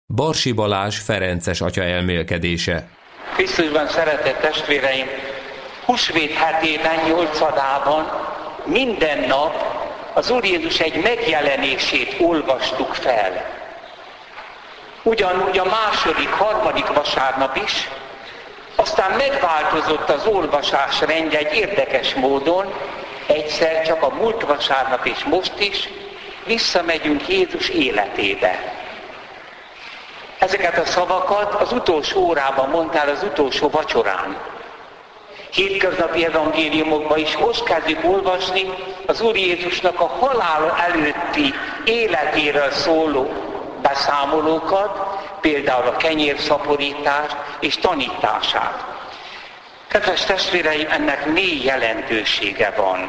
Barsi Balázs ferences atya elmélkedése. Krisztusban szeretett testvéreim, húsvét hetében, 8-adában minden nap az Úr Jézus egy megjelenését olvastuk fel. Ugyanúgy a második, harmadik vasárnap is, aztán megváltozott az olvasás rendje egy érdekes módon, egyszer csak a múlt vasárnap és most is visszamegyünk Jézus életébe. Ezeket a szavakat az utolsó órában mondtál, az utolsó vacsorán. Hétköznapi evangéliumokban is most kezdjük olvasni az Úr Jézusnak a halála előtti életéről szóló beszámolókat, például a kenyérszaporítást és tanítását. Kedves testvéreim, ennek mély jelentősége van.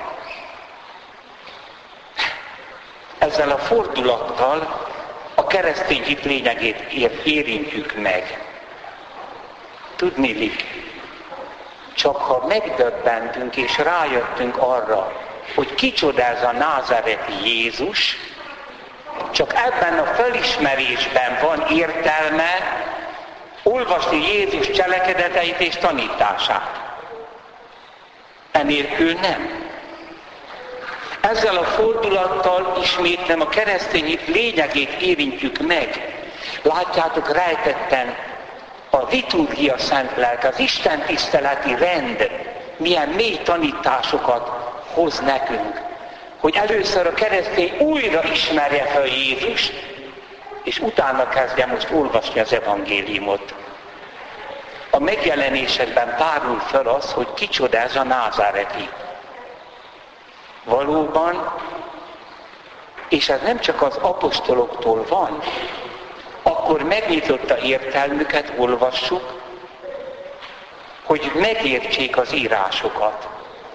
Ezzel a fordulattal a keresztény hit lényegét érintjük meg. Tudniillik, csak ha megdöbbentünk és rájöttünk arra, hogy kicsoda ez a názáreti Jézus, csak ebben a felismerésben van értelme olvasni Jézus cselekedeteit és tanítását. Enélkül nem. Ezzel a fordulattal ismétlem a keresztény hit lényegét érintjük meg. Látjátok, rejtetten a liturgia szent lelke, az Isten tiszteleti rend milyen mély tanításokat hoz nekünk. Hogy először a keresztény újra ismerje fel Jézust, és utána kezdje most olvasni az evangéliumot. A megjelenésekben tárul fel az, hogy kicsoda ez a názáreti. Valóban, és ez nem csak az apostoloktól van, akkor megnyitotta értelmüket, olvassuk, hogy megértsék az írásokat.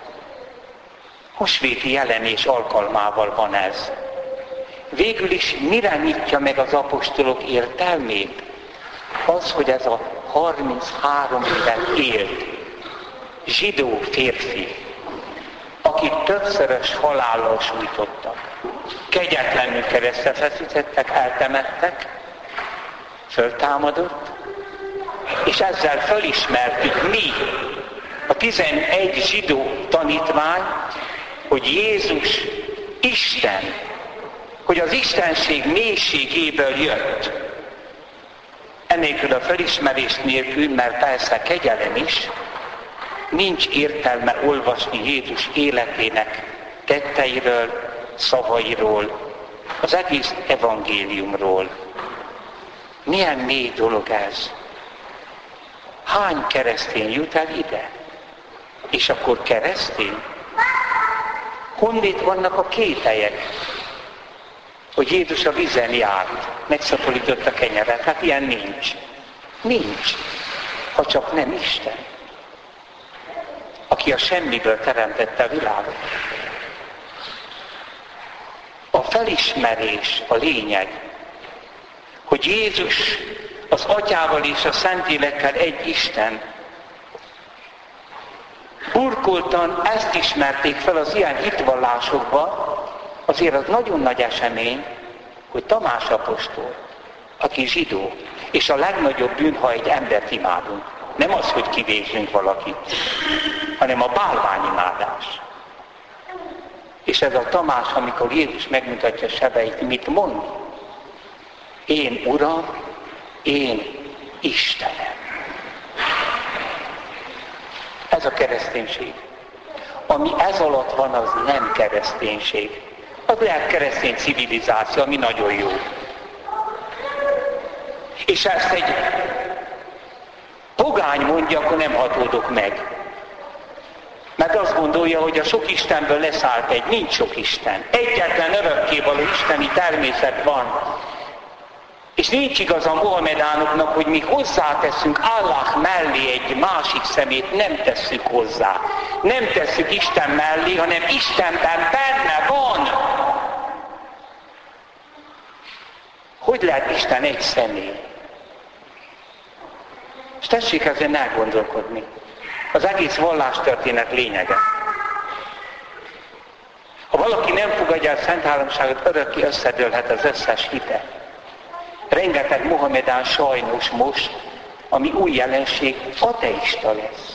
Húsvéti jelenés alkalmával van ez. Végül is mire nyitja meg az apostolok értelmét? Az, hogy ez a 33 évet élt zsidó férfi, akit többszörös halállal sújtottak, kegyetlenül keresztre feszítettek, eltemettek, föltámadott, és ezzel felismertük mi, a 11 zsidó tanítvány, hogy Jézus Isten, hogy az istenség mélységéből jött. Ennélkül a felismerés nélkül, mert persze kegyelem is, nincs értelme olvasni Jézus életének tetteiről, szavairól, az egész evangéliumról. Milyen mély dolog ez? Hány keresztény jut el ide? És akkor keresztény? Honnét vannak a kételyek, hogy Jézus a vízen járt, megszaporította a kenyeret? Hát ilyen nincs. Nincs, ha csak nem Isten, aki a semmiből teremtette a világot. A felismerés a lényeg, hogy Jézus az Atyával és a Szentlélekkel egy Isten. Burkoltan ezt ismerték fel az ilyen hitvallásokba, azért az nagyon nagy esemény, hogy Tamás apostol, aki zsidó, és a legnagyobb bűn, ha egy embert imádunk. Nem az, hogy kivégzünk valakit, hanem a bálványimádás. És ez a Tamás, amikor Jézus megmutatja a sebeit, mit mond? Én Uram, én Istenem. Ez a kereszténység. Ami ez alatt van, az nem kereszténység. Az lehet keresztény civilizáció, ami nagyon jó. És ezt egy pogány mondja, akkor nem hatódok meg. Mert azt gondolja, hogy a sok Istenből leszállt egy, nincs sok Isten. Egyetlen örökkévaló isteni természet van. És nincs igaz a mohamedánoknak, hogy mi hozzáteszünk Allah mellé egy másik szemét, nem tesszük hozzá. Nem tesszük Isten mellé, hanem Istenben benne van. Hogy lehet Isten egy személy? És tessék ezen elgondolkodni. Az egész vallástörténet lényege. Ha valaki nem fogadja a Szent Háromságot, örökké összedőlhet az összes hite. Rengeteg mohamedán sajnos most, ami új jelenség, ateista lesz.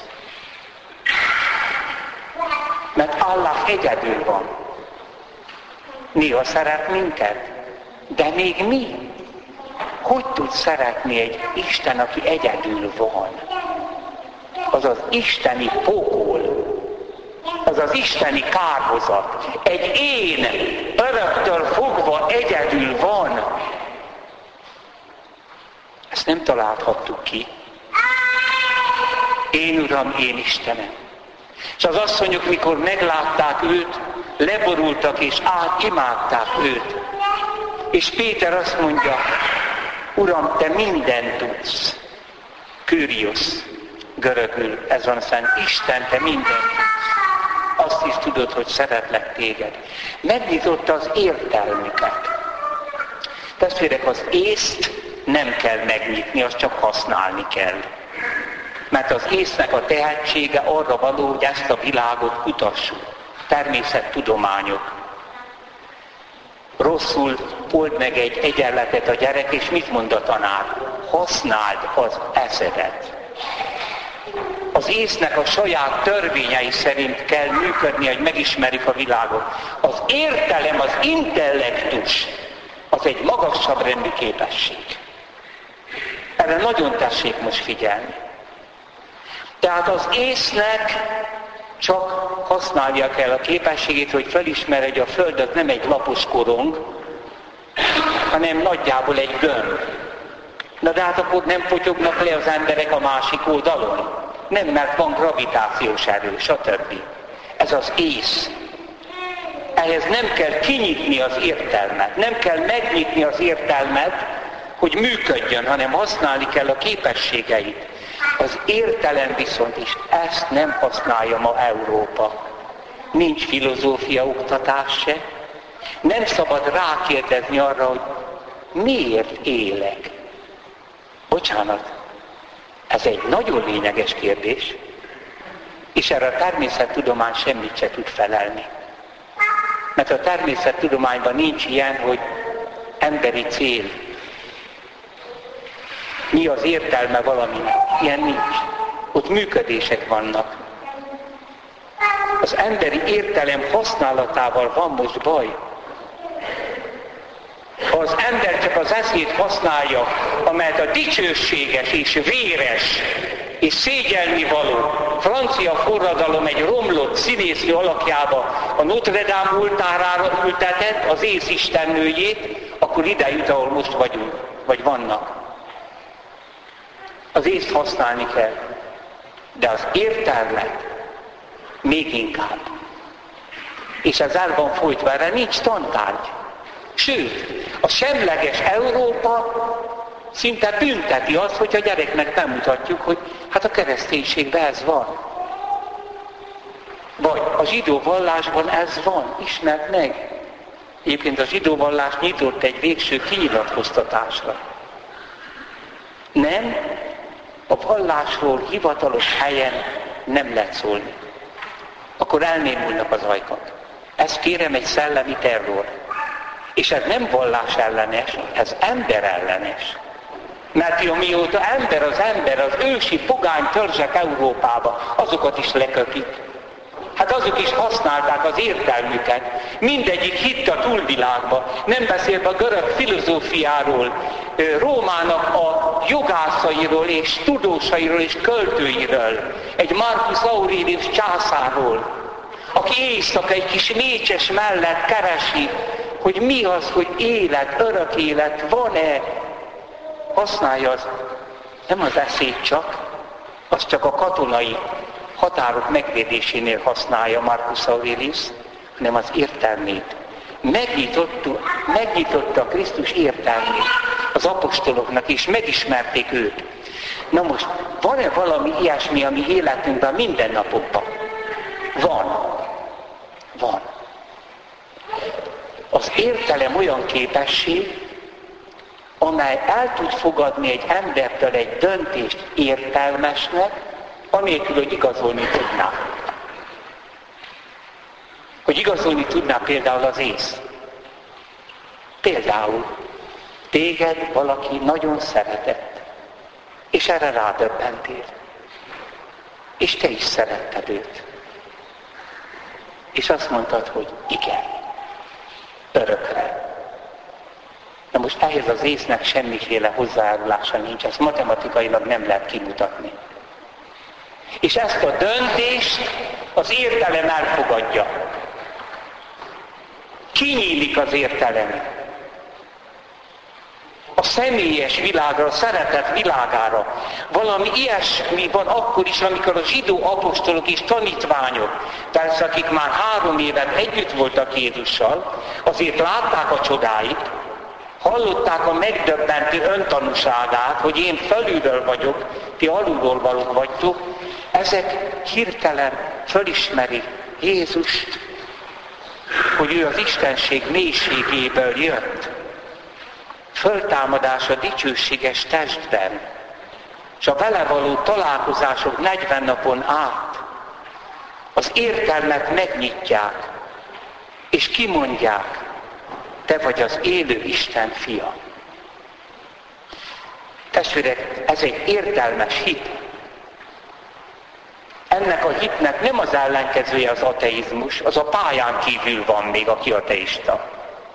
Mert Allah egyedül van. Néha szeret minket, de még mi? Hogy tud szeretni egy Isten, aki egyedül van? Az az isteni pokol, az az isteni kárhozat. Egy én öröktől fogva egyedül van. Ezt nem találhattuk ki. Én Uram, én Istenem. És az asszonyok, mikor meglátták őt, leborultak és imádták őt. És Péter azt mondja, Uram, te mindent tudsz. Kyrios, görögül, ez van aztán, Isten, te mindent tudsz. Azt is tudod, hogy szeretlek téged. Megnyitotta az értelmüket. Testvérek, az észt nem kell megnyitni, azt csak használni kell. Mert az észnek a tehetsége arra való, hogy ezt a világot kutassuk. Természettudományok. Rosszul old meg egy egyenletet a gyerek, és mit mond a tanár? Használd az eszedet. Az észnek a saját törvényei szerint kell működni, hogy megismerjük a világot. Az értelem, az intellektus, az egy magasabb rendű képesség. Erre nagyon tessék most figyelni. Tehát az észnek csak használja kell a képességét, hogy felismerje, hogy a Föld az nem egy lapos korong, hanem nagyjából egy gömb. Na de hát akkor nem fotyognak le az emberek a másik oldalon? Nem, mert van gravitációs erő, stb. Ez az ész. Ehhez nem kell kinyitni az értelmet, nem kell megnyitni az értelmet, hogy működjön, hanem használni kell a képességeit. Az értelem viszont is ezt nem használja ma Európa. Nincs filozófia oktatás se. Nem szabad rákérdezni arra, hogy miért élek. Bocsánat, ez egy nagyon lényeges kérdés, és erre a természettudomány semmit se tud felelni. Mert a természettudományban nincs ilyen, hogy emberi cél. Mi az értelme valaminek? Ilyen nincs. Ott működések vannak. Az emberi értelem használatával van most baj. Ha az ember csak az eszét használja, amelyet a dicsőséges és véres és szégyelnivaló francia forradalom egy romlott színésznő alakjába a Notre Dame oltárára ültetett az ész istennőjét, akkor ide jut, ahol most vagyunk, vagy vannak. Az észt használni kell, de az értelmet még inkább. És ez el van folytva, erre nincs tantárgy. Sőt, a semleges Európa szinte bünteti azt, hogy a gyereknek bemutatjuk, hogy hát a kereszténységben ez van. Vagy a zsidó vallásban ez van, ismerd meg. Egyébként a zsidó vallás nyitott egy végső kinyilatkoztatásra. Nem, a vallásról hivatalos helyen nem lehet szólni. Akkor elnémulnak az ajkak. Ez kérem egy szellemi terror. És ez nem vallás ellenes, ez ember ellenes. Mert mióta ember, az ősi pogány törzsek Európába, azokat is lekötik. Hát azok is használták az értelmüket. Mindegyik hitt a túlvilágba. Nem beszélve a görög filozófiáról, Rómának a jogászairól és tudósairól és költőiről. Egy Marcus Aurelius császárról, aki éjszaka egy kis mécses mellett keresi, hogy mi az, hogy élet, örök élet, van-e? Használja az, nem az eszét csak, az csak a katonai határok megvédésénél használja Marcus Aurelius, hanem az értelmét. Megnyitotta Krisztus értelmét az apostoloknak, és megismerték őt. Na most, van-e valami ilyesmi, ami életünkben mindennapokban? Van. Az értelem olyan képesség, amely el tud fogadni egy embertől egy döntést értelmesnek, anélkül, hogy igazolni tudná. Hogy igazolni tudná például az ész. téged valaki nagyon szeretett, és erre rádöbbentél. És te is szeretted őt. És azt mondtad, hogy igen, örökre. Na most ehhez az észnek semmiféle hozzájárulása nincs, ezt matematikailag nem lehet kimutatni. És ezt a döntést az értelem elfogadja. Kinyílik az értelem. A személyes világra, a szeretet világára. Valami ilyesmi van akkor is, amikor a zsidó apostolok és tanítványok, persze akik már 3 évet együtt voltak Jézussal, azért látták a csodáit, hallották a megdöbbentő öntanúságát, hogy én felülről vagyok, ti alulról valók vagytok, ezek hirtelen fölismeri Jézust, hogy ő az Istenség mélységéből jött. Föltámadás a dicsőséges testben, és a vele való találkozások 40 napon át az értelmet megnyitják, és kimondják, te vagy az élő Isten fia. Testvérek, ez egy értelmes hit. Ennek a hitnek nem az ellenkezője az ateizmus, az a pályán kívül van még, aki ateista.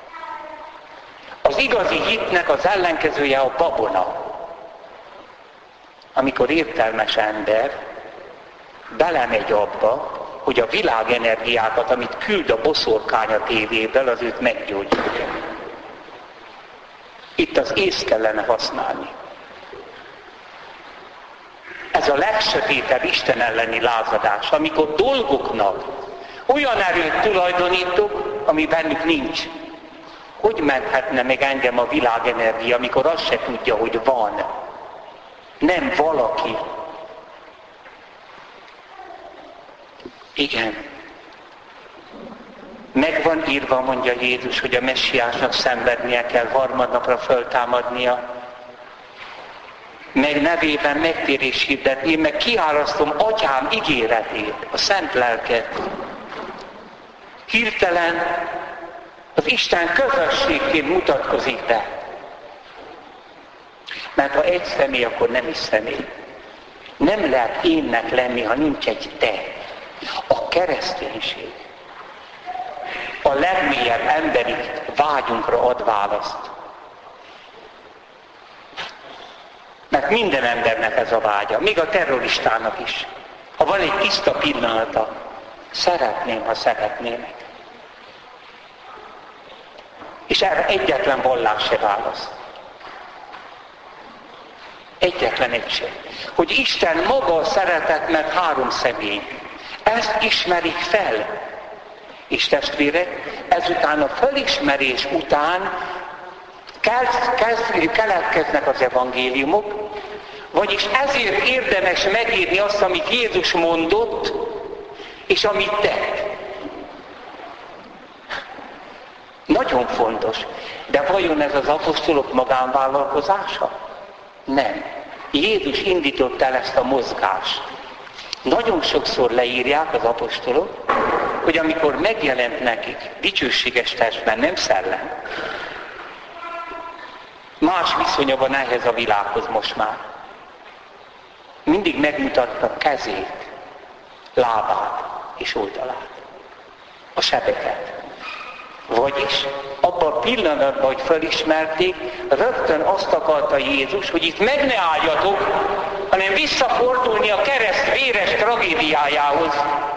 Az igazi hitnek az ellenkezője a babona. Amikor értelmes ember belemegy abba, hogy a világenergiákat, amit küld a boszorkány a tévéből, az őt meggyógyítja. Itt az ész kellene használni. Ez a legsötétebb Isten elleni lázadás, amikor dolgoknak olyan erőt tulajdonítok, ami bennük nincs. Hogy menthetne meg engem a világenergia, amikor azt se tudja, hogy van? Nem valaki. Igen. Meg van írva, mondja Jézus, hogy a messiásnak szenvednie kell, harmadnapra föltámadnia. Meg nevében megtérés hirdet, én meg kiárasztom Atyám ígéretét, a szent lelket. Hirtelen az Isten közösségként mutatkozik be. Mert ha egy személy, akkor nem is személy. Nem lehet énnek lenni, ha nincs egy te. A kereszténység a legmélyebb emberi vágyunkra ad választ. Mert minden embernek ez a vágya, még a terroristának is. Ha van egy tiszta pillanata, szeretném, ha szeretnének. És erre egyetlen vallás se választ. Egyetlen egy sem. Hogy Isten maga a szeretet, mert 3 személy. Ezt ismerik fel. És testvérek, ezután a felismerés után keletkeznek az evangéliumok, vagyis ezért érdemes megírni azt, amit Jézus mondott, és amit tett. Nagyon fontos. De vajon ez az apostolok magánvállalkozása? Nem. Jézus indította el ezt a mozgást. Nagyon sokszor leírják az apostolok, hogy amikor megjelent nekik dicsőséges testben, nem szellem, más viszonya van ehhez a világhoz most már. Mindig megmutatta kezét, lábát és oldalát, a sebeket. Vagyis abban a pillanatban, hogy felismerték, rögtön azt akarta Jézus, hogy itt meg ne álljatok, hanem visszafordulni a kereszt véres tragédiájához.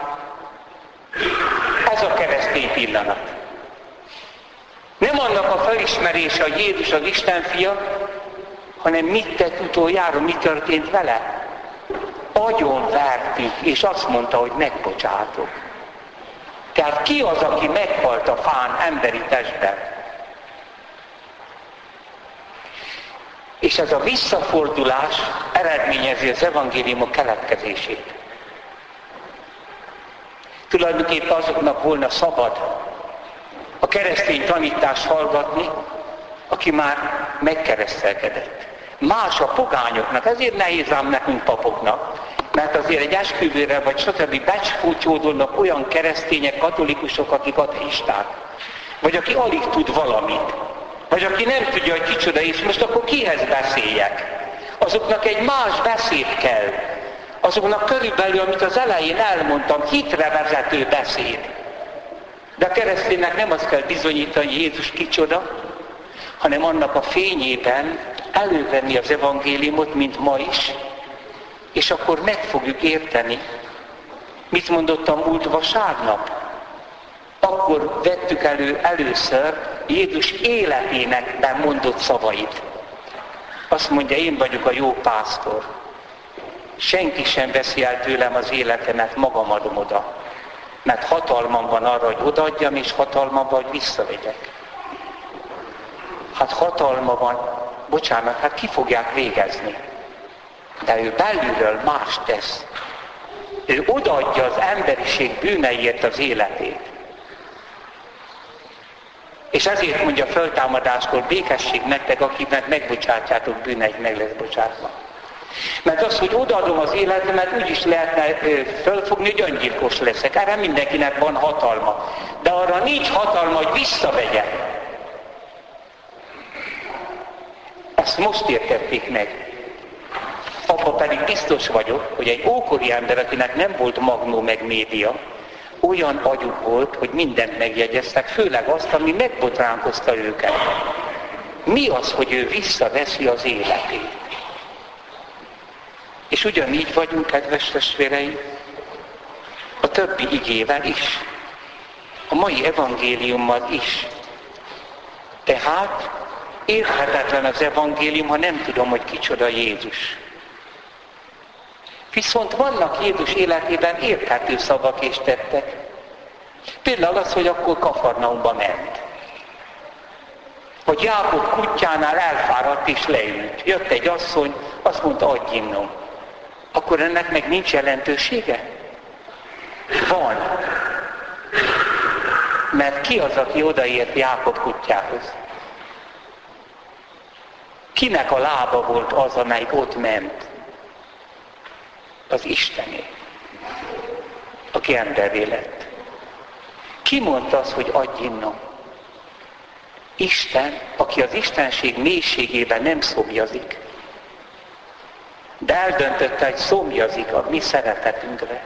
Ez a keresztény pillanat. Nem annak a felismerése, hogy Jézus az Isten fia, hanem mit tett utoljára, mi történt vele. Agyon vertük, és azt mondta, hogy megbocsátok. Tehát ki az, aki meghalt a fán emberi testben? És ez a visszafordulás eredményezi az evangéliumok keletkezését. Tulajdonképpen azoknak volna szabad a keresztény tanítást hallgatni, aki már megkeresztelkedett. Más a pogányoknak, ezért nehéz ám nekünk papoknak. Mert azért egy esküvőre vagy stb. Becsúcsódolnak olyan keresztények, katolikusok, akik ateisták. Vagy aki alig tud valamit. Vagy aki nem tudja, hogy kicsoda, és most akkor kihez beszéljek? Azoknak egy más beszéd kell. Azoknak körülbelül, amit az elején elmondtam, hitre vezető beszéd. De a kereszténynek nem azt kell bizonyítani, hogy Jézus kicsoda, hanem annak a fényében elővenni az evangéliumot, mint ma is, és akkor meg fogjuk érteni. Mit mondott a múlt vasárnap? Akkor vettük elő először Jézus életének mondott szavait. Azt mondja, én vagyok a jó pásztor. Senki sem veszi el tőlem az életemet, magam adom oda. Mert hatalmam van arra, hogy odaadjam, és hatalmam van, hogy visszavegyek. Hát hatalma van, bocsánat, hát ki fogják végezni. De ő belülről más tesz. Ő odaadja az emberiség bűneiért az életét. És ezért mondja föltámadáskor, békesség nektek, akiknek megbocsátjátok bűneit, meg lesz bocsátva. Mert az, hogy odaadom az életemet, úgy is lehetne fölfogni, hogy öngyilkos leszek. Erre mindenkinek van hatalma. De arra nincs hatalma, hogy visszavegye. Ezt most értették meg. Abba pedig biztos vagyok, hogy egy ókori ember, akinek nem volt magnó meg média, olyan agyuk volt, hogy mindent megjegyeztek, főleg azt, ami megbotránkozta őket. Mi az, hogy ő visszaveszi az életét? És ugyanígy vagyunk, kedves testvéreim, a többi igével is, a mai evangéliummal is. Tehát érthetetlen az evangélium, ha nem tudom, hogy kicsoda Jézus. Viszont vannak Jézus életében érthető szavak és tettek. Például az, hogy akkor Kafarnaumba ment. Hogy Jákob kutyánál elfáradt és leült. Jött egy asszony, azt mondta, adj innom. Akkor ennek meg nincs jelentősége? Van. Mert ki az, aki odaért Jákob kutyához? Kinek a lába volt az, amelyik ott ment? Az Istené, aki emberré lett. Ki mondta azt, hogy adj innom? Isten, aki az istenség mélységében nem szomjazik, de eldöntötte, hogy szomjazik a mi szeretetünkre.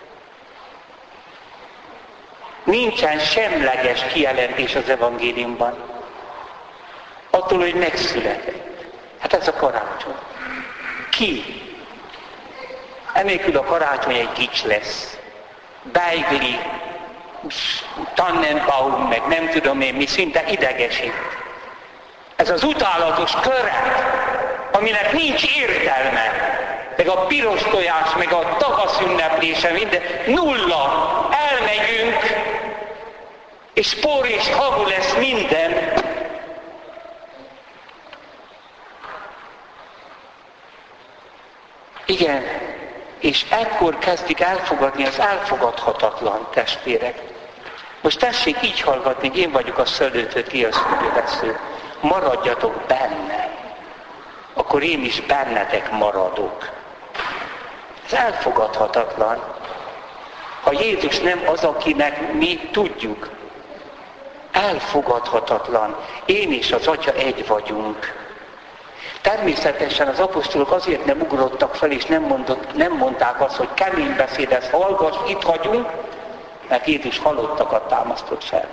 Nincsen semleges kijelentés az evangéliumban. Attól, hogy megszületett. Hát ez a karácsony. Ki? Enélkül a karácsony egy gics lesz. Beigli, Tannenbaum, meg nem tudom én mi, szinte idegesít. Ez az utálatos köret, aminek nincs értelme, meg a piros tojás, meg a tavasz ünneplése, minden nulla. Elmegyünk, és por és hamu lesz minden. Igen, és ekkor kezdik elfogadni az elfogadhatatlan, testvérek. Most tessék így hallgatni, én vagyok a szöldőtött kiasztővesző. Maradjatok benne, akkor én is bennetek maradok. Ez elfogadhatatlan. Ha Jézus nem az, akinek mi tudjuk, elfogadhatatlan. Én és az Atya egy vagyunk. Természetesen az apostolok azért nem ugrottak fel, és nem mondták azt, hogy kemény beszéd, ezt hallgass, itt hagyunk, mert Jézus halottakat támasztott fel.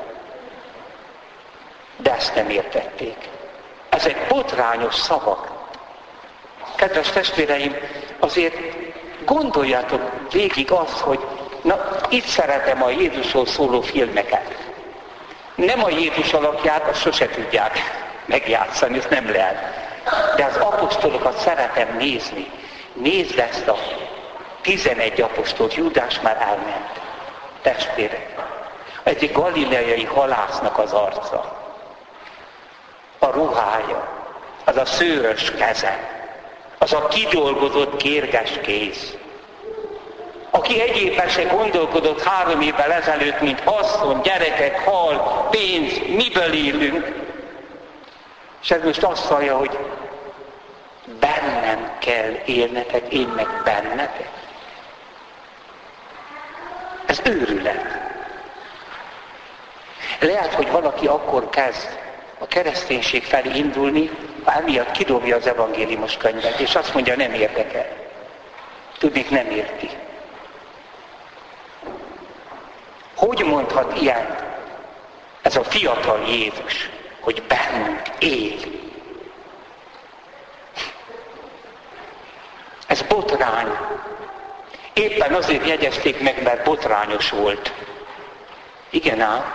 De ezt nem értették. Ezek botrányos szavak. Kedves testvéreim, azért gondoljátok végig azt, hogy itt szeretem a Jézusról szóló filmeket. Nem a Jézus alakját, azt sose tudják megjátszani, ezt nem lehet. De az apostolokat szeretem nézni. Nézd ezt a 11 apostolt, Júdás már elment. Testvérek. Egy galileai halásznak az arca. A ruhája, az a szőrös keze, az a kidolgozott kérges kéz. Aki egyébben se gondolkodott 3 évvel ezelőtt, mint asszony, gyerekek, hal, pénz, miből élünk. És ez most azt hallja, hogy bennem kell élnetek, én meg bennetek. Ez őrület. Lehet, hogy valaki akkor kezd a kereszténység felé indulni, emiatt kidobja az evangéliumos könyvet, és azt mondja, nem érdekel. Tudnék, nem érti. Hogy mondhat ilyen ez a fiatal Jézus, hogy bennünk él? Ez botrány. Éppen azért jegyezték meg, mert botrányos volt. Igen ám.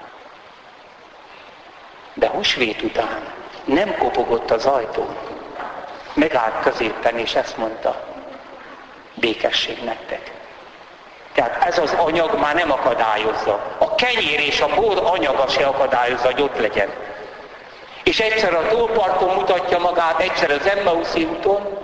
De húsvét után nem kopogott az ajtón. Megállt középen, és ezt mondta, békesség nektek. Tehát ez az anyag már nem akadályozza. A kenyér és a bor anyaga se akadályozza, hogy ott legyen. És egyszer a tóparton mutatja magát, egyszer az Emmauszi úton.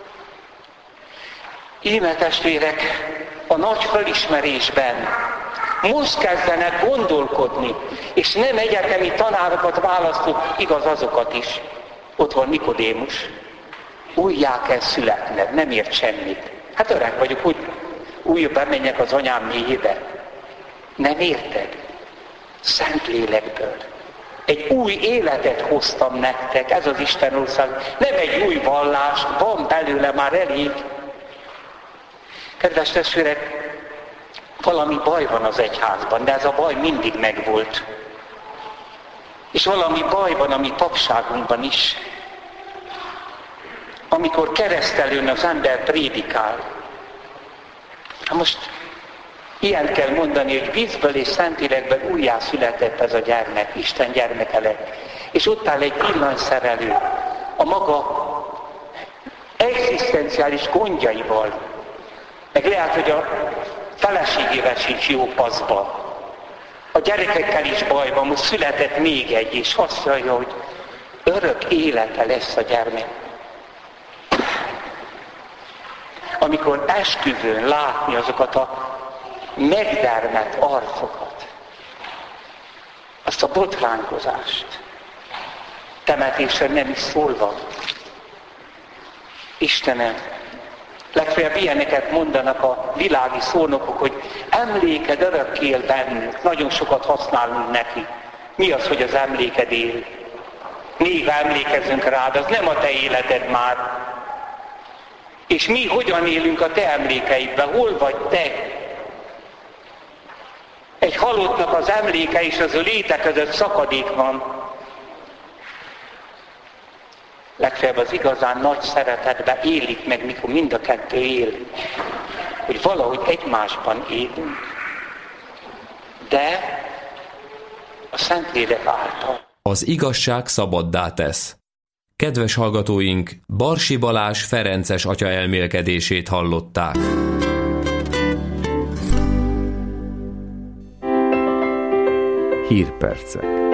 Íme testvérek, a nagy felismerésben most kezdenek gondolkodni, és nem egyetemi tanárokat választott, igaz, azokat is. Ott van Nikodémus. Újjá kell születned, nem ért semmit. Hát öreg vagyok, hogy újra bemenjek az anyám mélyébe. Nem érted? Szentlélekből. Egy új életet hoztam nektek, ez az Isten ország. Nem egy új vallás, van belőle már elég. Kedves testvérek, valami baj van az egyházban, de ez a baj mindig megvolt. És valami baj van a mi papságunkban is. Amikor keresztelőn az ember prédikál. Most ilyen kell mondani, hogy vízből és Szentlélekből újjászületett ez a gyermek, Isten gyermeke lett. És ott áll egy villanyszerelő a maga egzisztenciális gondjaival. Meg lehet, hogy a feleségével sincs jó paszban. A gyerekekkel is baj van, most született még egy, és azt mondja, hogy örök élete lesz a gyermek. Amikor esküvőn látni azokat a megdermet arcokat, azt a botránkozást, temetésen nem is szólva. Istenem, legfeljebb ilyeneket mondanak a világi szónokok, hogy emléked örökké él bennünk, nagyon sokat használunk neki. Mi az, hogy az emléked él? Néha emlékezünk rád, az nem a te életed már. És mi hogyan élünk a te emlékeidben? Hol vagy te? Egy halottnak az emléke és az a léte között szakadék van. Legfeljebb az igazán nagy szeretetben élik meg, mikor mind a kettő él. Hogy valahogy egymásban élünk. De a Szentlélek által. Az igazság szabaddá tesz. Kedves hallgatóink, Barsi Balázs ferences atya elmélkedését hallották. Hírpercek.